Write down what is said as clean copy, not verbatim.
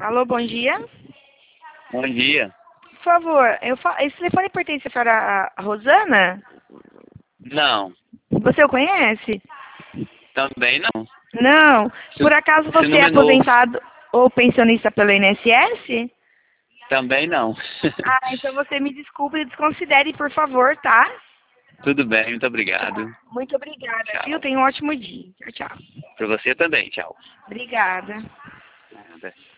Alô, bom dia. Bom dia. Por favor, esse telefone pertence à senhora Rosana? Não, Você o conhece? também não. Não. Por acaso Esse você é nome é novo. aposentado ou pensionista pelo INSS? Também não. Ah, então você me desculpe e desconsidere, por favor, tá? Tudo bem, muito obrigado. Muito obrigada, viu? Tchau. Tenha um ótimo dia. Tchau, tchau. Para você também, tchau. Obrigada. Nada.